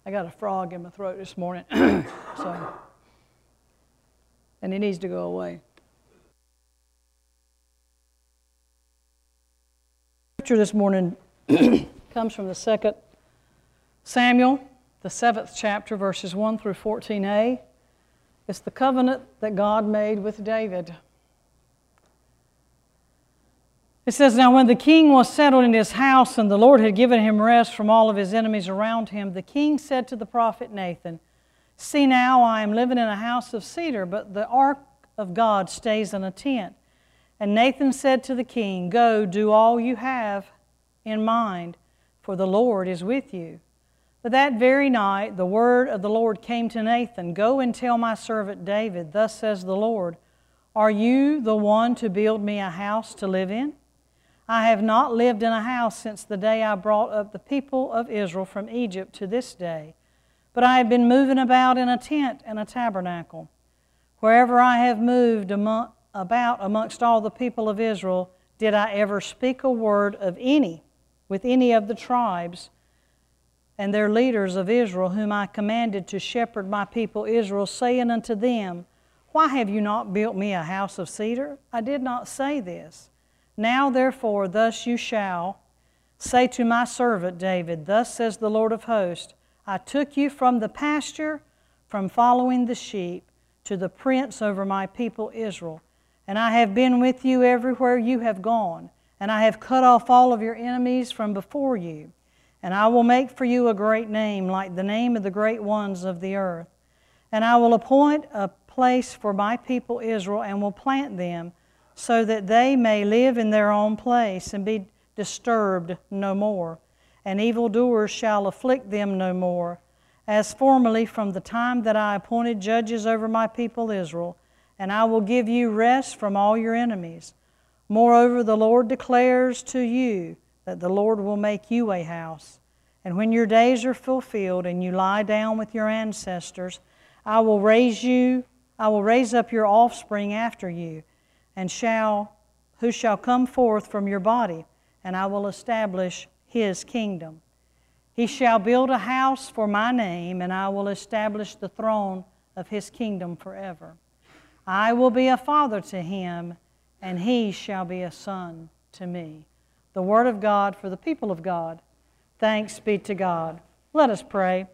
I got a frog in my throat this morning, so, and it needs to go away. Scripture this morning comes from the 2 Samuel, the 7th chapter, verses 1 through 14a. It's the covenant that God made with David. It says, "Now when the king was settled in his house and the Lord had given him rest from all of his enemies around him, the king said to the prophet Nathan, 'See now, I am living in a house of cedar, but the ark of God stays in a tent.' And Nathan said to the king, 'Go, do all you have in mind, for the Lord is with you.' But that very night the word of the Lord came to Nathan, 'Go and tell my servant David, thus says the Lord, are you the one to build me a house to live in? I have not lived in a house since the day I brought up the people of Israel from Egypt to this day, but I have been moving about in a tent and a tabernacle. Wherever I have moved about amongst all the people of Israel, did I ever speak a word of with any of the tribes and their leaders of Israel, whom I commanded to shepherd my people Israel, saying unto them, why have you not built me a house of cedar? I did not say this. Now therefore thus you shall say to my servant David, thus says the Lord of hosts, I took you from the pasture, from following the sheep, to the prince over my people Israel. And I have been with you everywhere you have gone, and I have cut off all of your enemies from before you. And I will make for you a great name, like the name of the great ones of the earth. And I will appoint a place for my people Israel, and will plant them, so that they may live in their own place, and be disturbed no more. And evildoers shall afflict them no more, as formerly from the time that I appointed judges over my people Israel. And I will give you rest from all your enemies. Moreover, the Lord declares to you that the Lord will make you a house. And when your days are fulfilled and you lie down with your ancestors, I will raise up your offspring after you, and who shall come forth from your body, and I will establish his kingdom. He shall build a house for my name, and I will establish the throne of his kingdom forever. I will be a father to him, and he shall be a son to me." The word of God for the people of God. Thanks be to God. Let us pray.